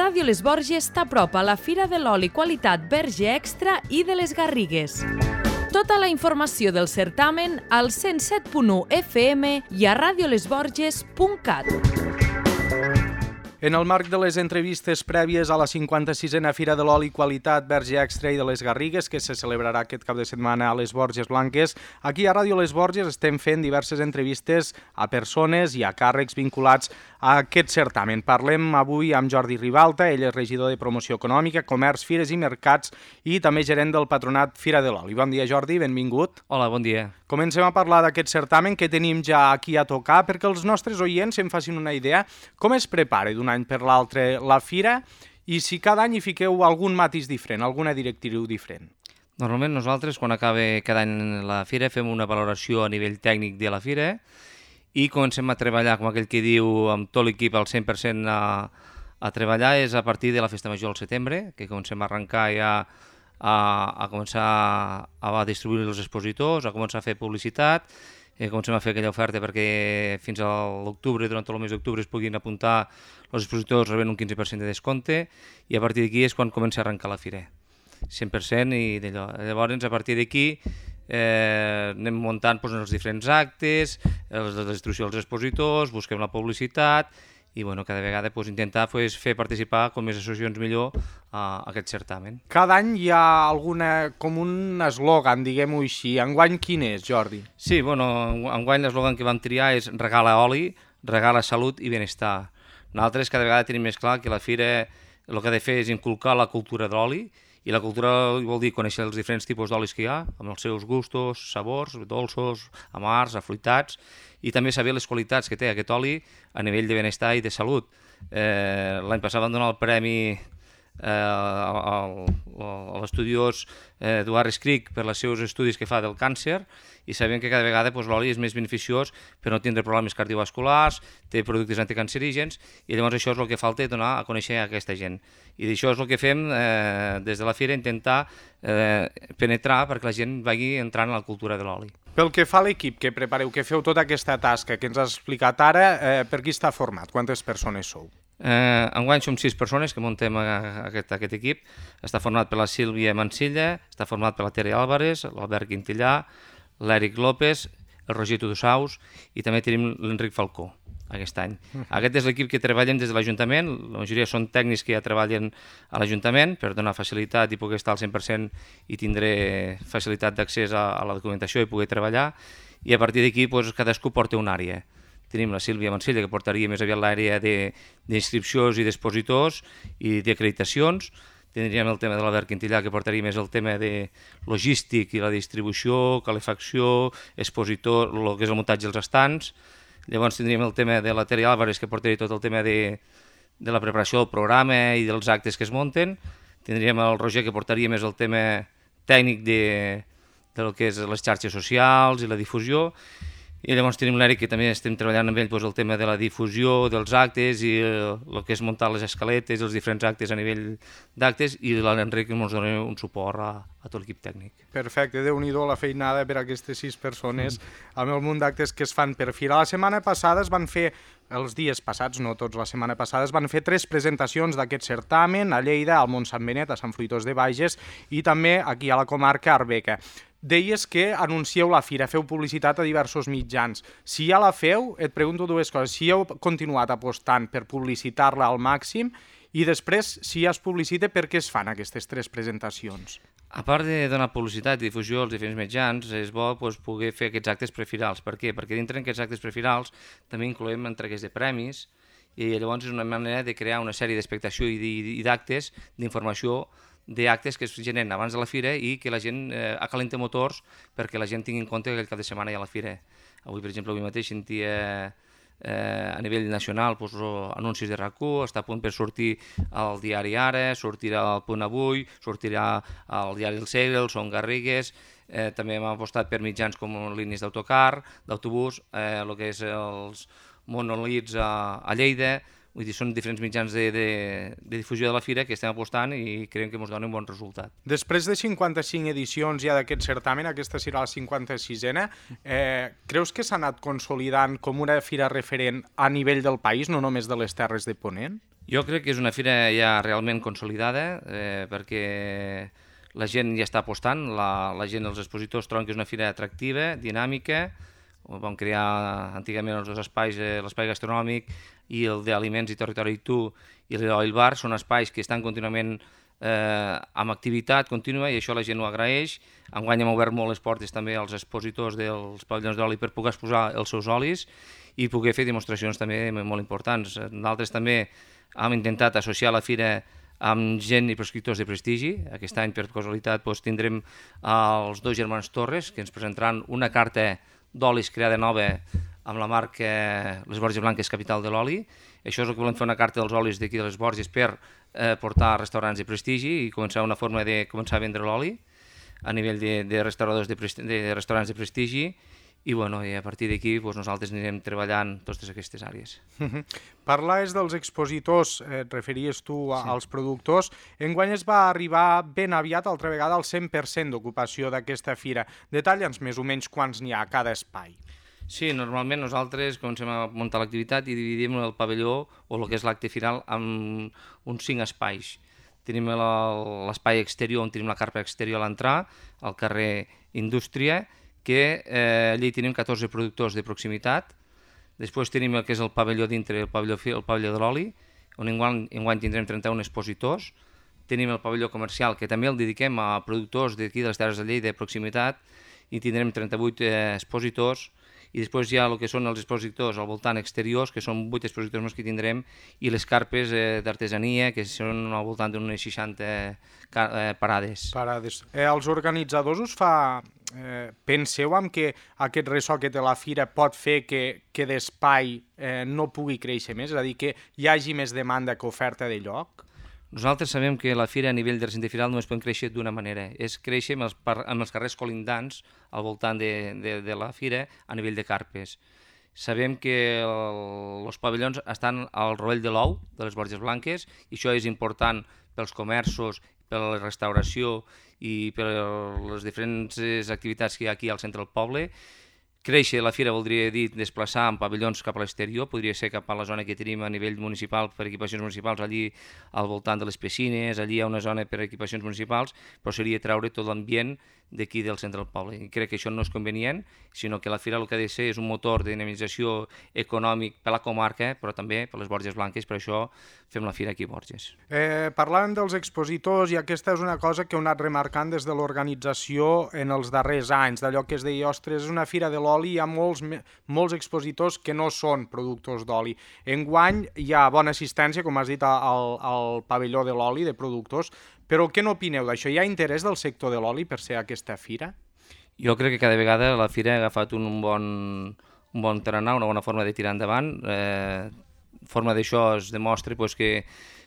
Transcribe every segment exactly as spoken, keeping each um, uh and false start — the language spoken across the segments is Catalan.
Ràdio Les Borges t'apropa a la Fira de l'Oli Qualitat Verge Extra i de les Garrigues. Tota la informació del certamen al cent set punt u F M i a radiolesborges punt cat. En el marc de les entrevistes prèvies a la cinquanta-sisena Fira de l'Oli Qualitat Verge Extra i de les Garrigues, que se celebrarà aquest cap de setmana a les Borges Blanques, aquí a Ràdio Les Borges estem fent diverses entrevistes a persones i a càrrecs vinculats a aquest certamen. Parlem avui amb Jordi Ribalta, ell és regidor de Promoció Econòmica, Comerç, Fires i Mercats i també gerent del Patronat Fira de l'Oli. Bon dia, Jordi, benvingut. Hola, bon dia. Comencem a parlar d'aquest certamen que tenim ja aquí a tocar perquè els nostres oients se'n facin una idea com es prepara d'un any per l'altre la fira i si cada any hi fiqueu algun matís diferent, alguna directriu diferent. Normalment nosaltres, quan acaba cada any la fira, fem una valoració a nivell tècnic de la fira i comencem a treballar, com aquell que diu, amb tot l'equip al cent per cent a, a treballar, és a partir de la Festa Major al setembre, que comencem a arrencar ja a, a començar a, a distribuir els expositors, a començar a fer publicitat, eh, comencem a fer aquella oferta perquè fins a l'octubre, durant tot el mes d'octubre, es puguin apuntar els expositors rebent un quinze per cent de descompte i a partir d'aquí és quan comença a arrencar la fira, cent per cent i d'allò. Llavors, a partir d'aquí eh, anem muntant doncs, els diferents actes, els, la distribució dels expositors, busquem la publicitat i bueno, cada vegada pues, intentar pues, fer participar com més associacions millor a, a aquest certamen. Cada any hi ha alguna, com un eslògan, diguem-ho així. Enguany quin és, Jordi? Sí, bueno, enguany l'eslògan que vam triar és regala oli, regala salut i benestar. Nosaltres cada vegada tenim més clar que la fira el que ha de fer és inculcar la cultura de l'oli i la cultura vol dir conèixer els diferents tipus d'olis que hi ha, amb els seus gustos, sabors, dolços, amars, afruitats, i també saber les qualitats que té aquest oli a nivell de benestar i de salut. Eh, L'any passat vam donar el premi eh, a l'estudiós eh, Eduard Escric per els seus estudis que fa del càncer i sabem que cada vegada pues, l'oli és més beneficiós per no tindre problemes cardiovasculars, té productes anticancerígens i llavors això és el que falta donar a conèixer a aquesta gent. I d'això és el que fem eh, des de la fira, intentar eh, penetrar perquè la gent vagi entrant a la cultura de l'oli. Pel que fa a l'equip que prepareu, que feu tota aquesta tasca que ens has explicat ara, eh, per qui està format? Quantes persones sou? Eh, enguany som sis persones que muntem aquest, aquest equip. Està format per la Sílvia Mansilla, està format per la Tere Álvarez, l'Albert Quintillà, l'Eric López, el Roger Tudosaus i també tenim l'Enric Falcó aquest any. Uh-huh. Aquest és l'equip que treballem des de l'Ajuntament, la majoria són tècnics que ja treballen a l'Ajuntament per donar facilitat i poder estar al cent per cent i tindré facilitat d'accés a, a la documentació i poder treballar i a partir d'aquí pues, cadascú porta una àrea. Tenim la Sílvia Mansilla que portaria més aviat l'àrea d'inscripcions i d'expositors i d'acreditacions. Tindríem el tema de l'Albert Quintillà, que portaria més el tema de logístic i la distribució, calefacció, expositor, el que és el muntatge dels estants. Llavors tindríem el tema de la Tere Álvarez, que portaria tot el tema de, de la preparació del programa i dels actes que es munten. Tindríem el Roger, que portaria més el tema tècnic de, de lo que és les xarxes socials i la difusió. I llavors tenim l'Eric, que també estem treballant amb ell doncs, el tema de la difusió dels actes i el, el que és muntar les escaletes, els diferents actes a nivell d'actes, i l'Enric ens dona un suport a, a tot l'equip tècnic. Perfecte, Déu-n'hi-do la feinada per a aquestes sis persones amb el munt d'actes que es fan per fira. La setmana passada es van fer, els dies passats, no tots, la setmana passada, es van fer tres presentacions d'aquest certamen a Lleida, al Mont Sant Benet, a Sant Fruitós de Bages i també aquí a la comarca Arbeca. Deies que anuncieu la fira, feu publicitat a diversos mitjans. Si ja la feu, et pregunto dues coses. Si heu continuat apostant per publicitar-la al màxim i després, si ja es publicita, per què es fan aquestes tres presentacions? A part de donar publicitat i difusió als diferents mitjans, és bo doncs, poder fer aquests actes prefirals. Per què? Perquè dintre d'aquests actes prefirals també incloem entregues de premis i llavors és una manera de crear una sèrie d'expectació i d'actes, d'informació, d'actes que es generen abans de la fira i que la gent eh, acalenta motors perquè la gent tingui en compte que aquell cap de setmana hi ha la fira. Avui, per exemple, avui mateix sentia eh, a nivell nacional doncs, anuncis de RAC u, està a punt per sortir al diari Ara, sortirà al Punt Avui, sortirà al diari El Segre, el Son Garrigues, eh, també hem apostat per mitjans com línies d'autocar, d'autobús, eh, el que és els monolits a, a Lleida. Vull dir, són diferents mitjans de, de, de difusió de la fira que estem apostant i creiem que ens donen un bon resultat. Després de cinquanta-cinc edicions ja d'aquest certamen, aquesta serà la cinquanta-sisena, eh, creus que s'ha anat consolidant com una fira referent a nivell del país, no només de les Terres de Ponent? Jo crec que és una fira ja realment consolidada, eh, perquè la gent ja està apostant, la, la gent, els expositors troben que és una fira atractiva, dinàmica, vam crear antigament els dos espais, eh, l'espai gastronòmic i el d'Aliments i Territori i Tu i l'Oil Bar, són espais que estan contínuament eh, amb activitat contínua i això la gent ho agraeix. Enguany hem obert molt les portes també als expositors dels pavellons d'oli per poder exposar els seus olis i poder fer demostracions també molt importants. Nosaltres també hem intentat associar la fira amb gent i prescriptors de prestigi. Aquest any, per casualitat, doncs, tindrem els dos germans Torres, que ens presentaran una carta d'olis creada nova amb la marca Les Borges Blanques, capital de l'oli. Això és el que volem fer, una carta dels olis d'aquí de les Borges per eh, portar a restaurants de prestigi i començar una forma de començar a vendre l'oli a nivell de, de restauradors de, prestigi, de restaurants de prestigi. I, bueno, i a partir d'aquí doncs, nosaltres anirem treballant totes aquestes àrees. Uh-huh. Parlaves dels expositors, eh, et referies tu a, sí. als productors. Enguany es va arribar ben aviat, altra vegada, al cent per cent d'ocupació d'aquesta fira. Detalla'ns més o menys quants n'hi ha a cada espai. Sí, normalment nosaltres comencem a muntar l'activitat i dividim el pavelló o el que és l'acte final en uns cinc espais. Tenim l'espai exterior on tenim la carpa exterior a l'entrar, al carrer Indústria, que eh, allí tenim catorze productors de proximitat. Després tenim el que és el pavelló dintre, el pavelló, el pavelló de l'oli, on enguany, enguany tindrem trenta-un expositors. Tenim el pavelló comercial, que també el dediquem a productors d'aquí de les Terres de Lleida de proximitat, i tindrem trenta-vuit eh, expositors. I després hi ha el que són els expositors al voltant exteriors, que són vuit expositors més que tindrem, i les carpes eh, d'artesania, que són al voltant d'unes seixanta eh, parades. Parades. Eh, els organitzadors us fa... Eh, penseu en que aquest ressò que té la fira pot fer que, que d'espai eh, no pugui créixer més? És a dir, que hi hagi més demanda que oferta de lloc? Nosaltres sabem que la fira a nivell de recinte firal només pot créixer d'una manera, és créixer amb els, amb els carrers colindants al voltant de, de, de la fira a nivell de carpes. Sabem que els pavellons estan al rovell de l'ou, de les Borges Blanques, i això és important pels comerços, per la restauració i per les diferents activitats que hi ha aquí al centre del poble. Créixer la fira voldria dir desplaçar en pavellons cap a l'exterior, podria ser cap a la zona que tenim a nivell municipal per equipacions municipals, allí al voltant de les piscines, allí hi ha una zona per equipacions municipals, però seria treure tot l'ambient d'aquí del centre del poble. I crec que això no és convenient, sinó que la fira el que ha de ser és un motor de dinamització econòmic per la comarca, però també per les Borges Blanques, per això fem la fira aquí a Borges. Eh, parlàvem dels expositors i aquesta és una cosa que heu anat remarcant des de l'organització en els darrers anys, d'allò que es deia, ostres, és una fira de l'oli, hi ha molts, molts expositors que no són productors d'oli. Enguany hi ha bona assistència, com has dit, al, al pavelló de l'oli, de productors, però què n'opineu d'això? Hi ha interès del sector de l'oli per ser aquesta fira? Jo crec que cada vegada la fira ha agafat un bon, un bon tarannà, una bona forma de tirar endavant. Eh, forma d'això es demostra pues, que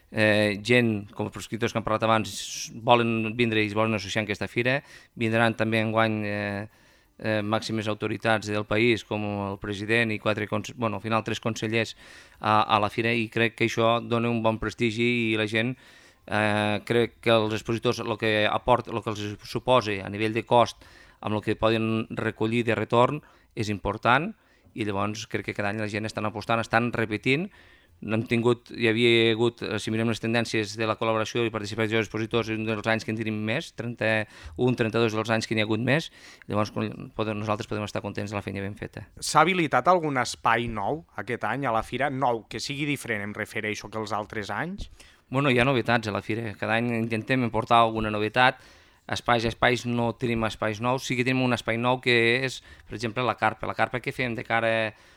eh, gent, com els prescriptors que han parlat abans, volen vindre i es volen associar en aquesta fira. Vindran també enguany eh, eh, màximes autoritats del país, com el president i quatre, bueno, al final tres consellers a, a la fira, i crec que això dona un bon prestigi i la gent Eh, crec que els expositors el que aporta, el que els suposa a nivell de cost amb el que poden recollir de retorn és important, i llavors crec que cada any la gent estan apostant, estan repetint. Hem tingut, hi havia hagut, si mirem les tendències de la col·laboració i participació dels expositors, un dels anys que en tenim més, trenta-un trenta-dos dels anys que n'hi ha hagut més, llavors podem, nosaltres podem estar contents de la feina ben feta. S'ha habilitat algun espai nou aquest any a la fira? Nou, que sigui diferent, em refereixo, que els altres anys? Bueno, hi ha novetats a la fira, cada any intentem importar alguna novetat. Espais a espais no tenim espais nous, sí que tenim un espai nou que és, per exemple, la carpa. La carpa que fem de cara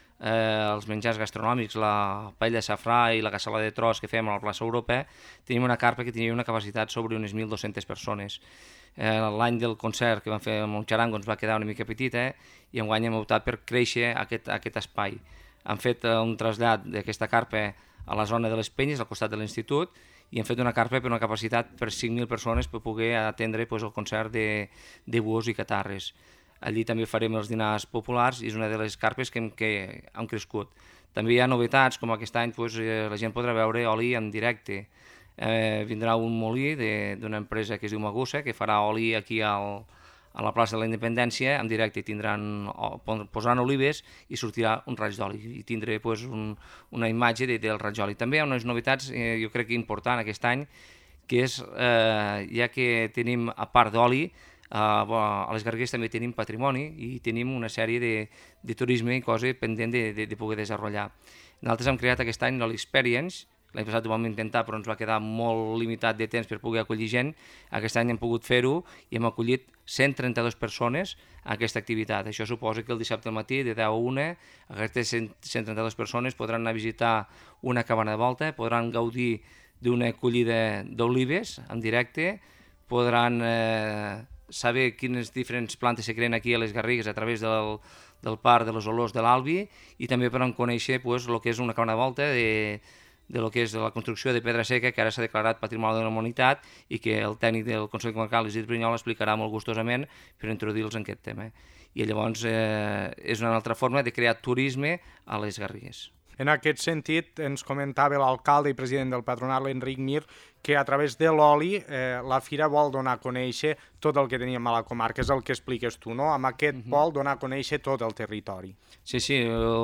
eh, als menjars gastronòmics, la paella de safrà i la cassola de tros que fem a la plaça Europa, tenim una carpa que tenia una capacitat sobre unes mil dues-centes persones. Eh, L'any del concert que vam fer amb un xarango ens va quedar una mica petita, eh, i enguany hem optat per créixer aquest, aquest espai. Han fet eh, un trasllat d'aquesta carpa a la zona de les Penyes, al costat de l'institut, i hem fet una carpa per una capacitat per cinc mil persones per poder atendre pues, el concert de, de buos i catarres. Allí també farem els dinars populars i és una de les carpes que hem, que hem crescut. També hi ha novetats, com aquest any pues, la gent podrà veure oli en directe. Eh, vindrà un molí d'una empresa que es diu Magussa, que farà oli aquí al, a la plaça de la Independència, en directe tindran, posaran olives i sortirà un raig d'oli, i tindré pues, un, una imatge de, del raig d'oli. També hi ha unes novetats, eh, jo crec que important aquest any, que és, eh, ja que tenim, a part d'oli, eh, a les Garrigues també tenim patrimoni i tenim una sèrie de, de turisme i cosa pendent de, de, de poder desenvolupar. Nosaltres hem creat aquest any l'Oli Experience. L'any passat ho vam intentar, però ens va quedar molt limitat de temps per poder acollir gent. Aquest any hem pogut fer-ho i hem acollit cent trenta-dues persones a aquesta activitat. Això suposa que el dissabte al matí, de deu a una, aquestes cent trenta-dues persones podran anar a visitar una cabana de volta, podran gaudir d'una collida d'olives en directe, podran eh, saber quines diferents plantes se creen aquí a les Garrigues a través del, del parc de les olors de l'Albi, i també podran conèixer pues, el que és una cabana de volta de de lo que és la construcció de pedra seca, que ara s'ha declarat Patrimoni de la Humanitat i que el tècnic del Consell Comarcal, Isidre Brinyol, explicarà molt gustosament per introduir-los en aquest tema. I llavors eh, és una altra forma de crear turisme a les Garrigues. En aquest sentit, ens comentava l'alcalde i president del patronat, l'Enric Mir, que a través de l'oli eh, la fira vol donar a conèixer tot el que teníem a la comarca, és el que expliques tu, no? Amb aquest uh-huh. vol donar a conèixer tot el territori. Sí, sí,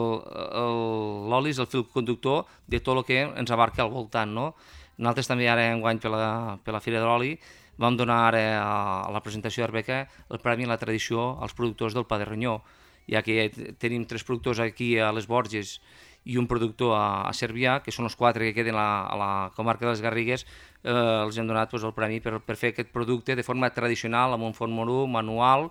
l'oli és el fil conductor de tot el que ens abarca al voltant, no? Nosaltres també ara enguany per la, per la Fira de l'Oli vam donar ara a la presentació d'Arbeca el Premi a la Tradició als productors del Pa de Ronyó, ja que tenim tres productors aquí a les Borges i un productor a, a Cervià, que són els quatre que queden a la, a la comarca de les Garrigues, eh, els hem donat pues, el premi per, per fer aquest producte de forma tradicional, amb un forn morú, manual,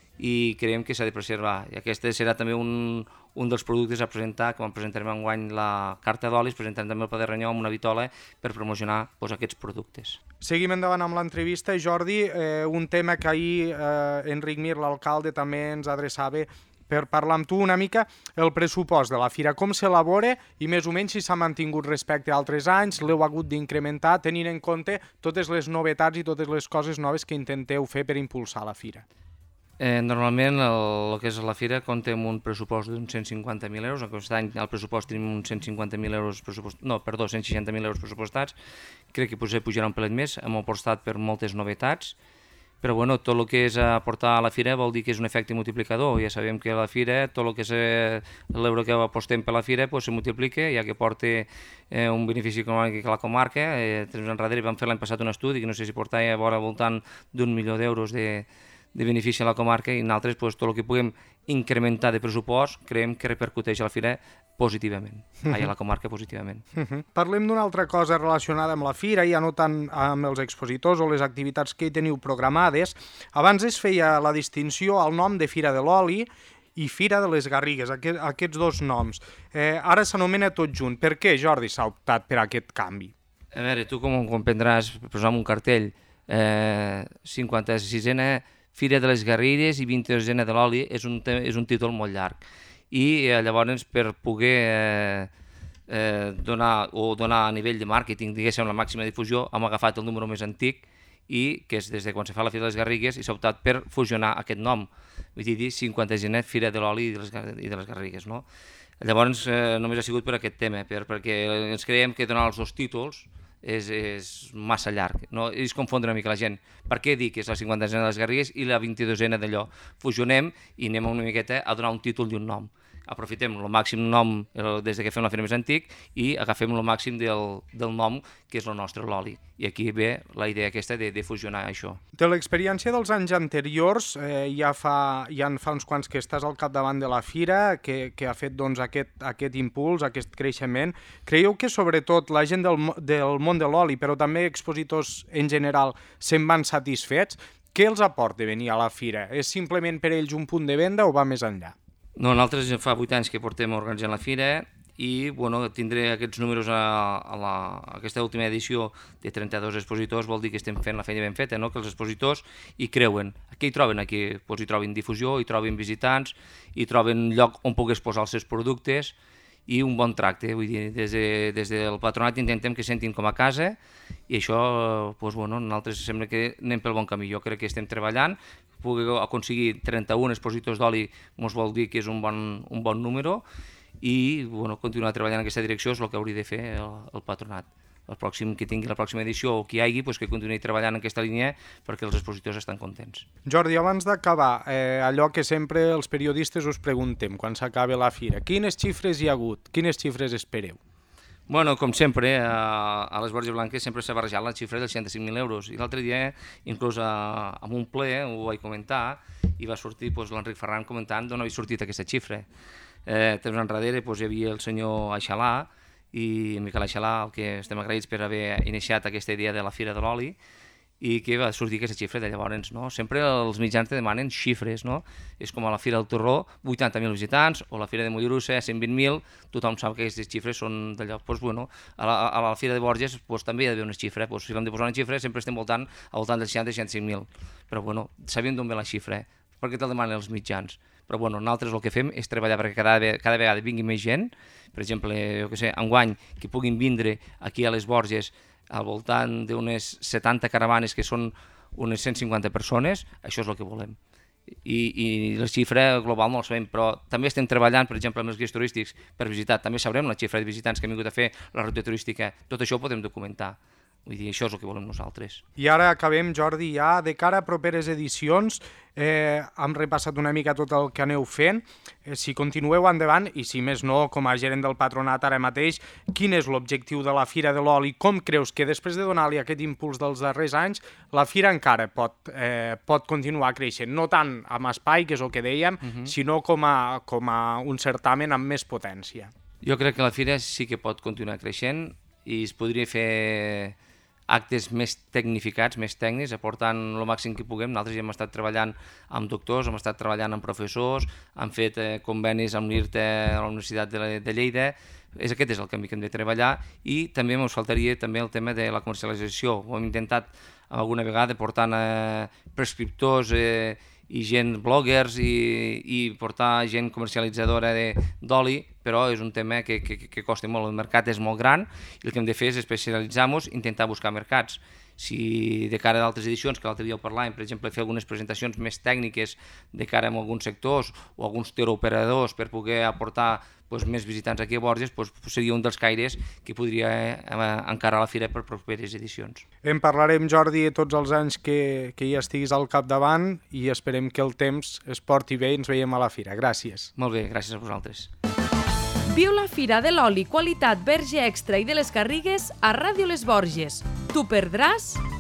i creiem que s'ha de preservar. I aquest serà també un, un dels productes a presentar, quan presentarem enguany la carta d'olis, presentarem també el Pa de Ronyó amb una vitola per promocionar pues, aquests productes. Seguim endavant amb l'entrevista. Jordi, eh, un tema que ahir eh, Enric Mir, l'alcalde, també ens adreçava per parlar amb tu una mica el pressupost de la fira, com s'elabora i més o menys si s'ha mantingut respecte a altres anys, l'heu hagut d'incrementar, tenint en compte totes les novetats i totes les coses noves que intenteu fer per impulsar la fira. Eh, normalment el, el que és la fira compta amb un pressupost d'uns cent cinquanta mil euros. Aquest any al pressupost tenim uns cent cinquanta mil euros pressupost... no, perdó, cent seixanta mil euros pressupostats. Crec que potser pujarà un pelet més, hem apostat per moltes novetats, però bueno, tot el que és aportar a la fira vol dir que és un efecte multiplicador. Ja sabem que a la fira tot el que és l'euro que apostem per la fira pues, se multiplica, ja que porta eh, un benefici econòmic a la comarca. Eh, temps enrere vam fer l'any passat un estudi que no sé si portava a vora voltant d'un milió d'euros de, de benefici a la comarca, i nosaltres pues, tot el que puguem incrementar de pressupost creiem que repercuteix a la fira positivament, uh-huh. ai, a la comarca positivament. Uh-huh. Parlem d'una altra cosa relacionada amb la fira, ja no tant amb els expositors o les activitats que hi teniu programades. Abans es feia la distinció al nom de Fira de l'Oli i Fira de les Garrigues, aquest, aquests dos noms. Eh, ara s'anomena tot junt. Per què, Jordi, s'ha optat per aquest canvi? A veure, tu com comprendràs, posar un cartell, eh, cinquanta-sisena Fira de les Garrigues i vint-i-dosena de l'Oli és un, és un títol molt llarg. I eh, llavors per poder eh, eh, donar o donar a nivell de màrqueting, diguéssim, la màxima difusió, hem agafat el número més antic i que és des de quan se fa la Fira de les Garrigues i s'ha optat per fusionar aquest nom, vull dir, cinquanta-sisena Fira de l'Oli i, i de les Garrigues, no? Llavors eh, només ha sigut per aquest tema, per, perquè ens creiem que donar els dos títols és, és massa llarg, no? És confondre una mica la gent. Per què dir que és la cinquanta-sisena de les Garrigues i la vint-i-dosena d'allò? Fusionem i anem una miqueta a donar un títol i un nom. Aprofitem el màxim nom des que fem la fira més antic i agafem el màxim del, del nom, que és el nostre, l'oli. I aquí ve la idea aquesta de, de fusionar això. De l'experiència dels anys anteriors, eh, ja, fa, ja en fa uns quants que estàs al capdavant de la fira, que, que ha fet doncs, aquest, aquest impuls, aquest creixement. Creieu que sobretot la gent del, del món de l'oli, però també expositors en general, se'n van satisfets? Què els aporta venir a la fira? És simplement per ells un punt de venda o va més enllà? No, nosaltres fa vuit anys que portem organitzant la fira i bueno, tindré aquests números a, a, la, a aquesta última edició de trenta-dos expositors, vol dir que estem fent la feina ben feta, no? Que els expositors hi creuen. Què hi troben aquí? Pues hi troben difusió, hi troben visitants, hi troben lloc on pogués posar els seus productes i un bon tracte. Vull dir, des, de, des del patronat intentem que sentin com a casa i això, pues, bueno, nosaltres sembla que anem pel bon camí. Jo crec que estem treballant, poder aconseguir trenta-un expositors d'oli ens vol dir que és un bon, un bon número i bueno, continuar treballant en aquesta direcció és el que hauria de fer el, el patronat. el pròxim que tingui la pròxima edició o qui hi hagi, pues, que continuï treballant en aquesta línia perquè els expositors estan contents. Jordi, abans d'acabar, eh, allò que sempre els periodistes us preguntem quan s'acabe la fira, quines xifres hi ha hagut? Quines xifres espereu? Bueno, com sempre, a, a les Borges Blanques sempre s'ha barrejat la xifra dels seixanta-cinc mil euros. I l'altre dia, inclús a, a un ple, ho vaig comentar, i va sortir pues, l'Enric Ferran comentant d'on havia sortit aquesta xifra. Eh, temps enrere pues, hi havia el senyor Aixalà, i Miquel Aixalà, al que estem agraïts per haver iniciat aquesta idea de la Fira de l'Oli, i que va sortir aquesta xifra de llavors, no? Sempre els mitjans te demanen xifres, no? És com a la Fira del Torró, vuitanta mil visitants, o la Fira de Mollerussa, cent vint mil, tothom sap que aquestes xifres són d'allò. Pues, bueno, a, la, a la Fira de Borges pues, també hi ha d'haver una xifra, pues, si l'hem de posar una xifra sempre estem voltant al voltant dels seixanta a seixanta-cinc mil, però bueno, sabem d'on ve la xifra, perquè te'l demanen els mitjans. Però bueno, nosaltres el que fem és treballar perquè cada, cada vegada vingui més gent, per exemple, jo què sé, enguany, que puguin vindre aquí a les Borges al voltant d'unes setanta caravanes que són unes cent cinquanta persones, això és el que volem. I, i la xifra global no la sabem, però també estem treballant, per exemple, amb els guies turístics per visitar, també sabrem la xifra de visitants que han vingut a fer la ruta turística, tot això ho podem documentar. Vull dir, això és el que volem nosaltres. I ara acabem, Jordi, ja de cara a properes edicions, eh, hem repassat una mica tot el que aneu fent, eh, si continueu endavant, i si més no, com a gerent del patronat ara mateix, quin és l'objectiu de la Fira de l'Oli? Com creus que després de donar-li aquest impuls dels darrers anys, la Fira encara pot, eh, pot continuar creixent? No tant amb espai, que és el que dèiem, uh-huh. sinó com a, com a un certamen amb més potència. Jo crec que la Fira sí que pot continuar creixent i es podria fer actes més tecnificats, més tècnics, aportant el màxim que puguem. Nosaltres ja hem estat treballant amb doctors, hem estat treballant amb professors, hem fet eh, convenis amb l'I R T E a la Universitat de, de Lleida. És, aquest és el camí que hem de treballar i també ens faltaria també el tema de la comercialització. Ho hem intentat alguna vegada portant eh, prescriptors eh, i gent bloggers i, i portar gent comercialitzadora d'oli, però és un tema que, que, que costa molt. El mercat és molt gran i el que hem de fer és especialitzar-nos i intentar buscar mercats. Si de cara a d'altres edicions, que l'altre dia ho parlàvem, per exemple, fer algunes presentacions més tècniques de cara a alguns sectors o alguns teleoperadors per poder aportar pues, més visitants aquí a Borges, pues, seria un dels caires que podria eh, encarar la fira per properes edicions. En parlarem, Jordi, tots els anys que, que hi estiguis al capdavant i esperem que el temps es porti bé i ens veiem a la fira. Gràcies. Molt bé, gràcies a vosaltres. Viu la Fira de l'Oli, qualitat Verge Extra i de les Garrigues a Ràdio Les Borges. T'ho perdràs?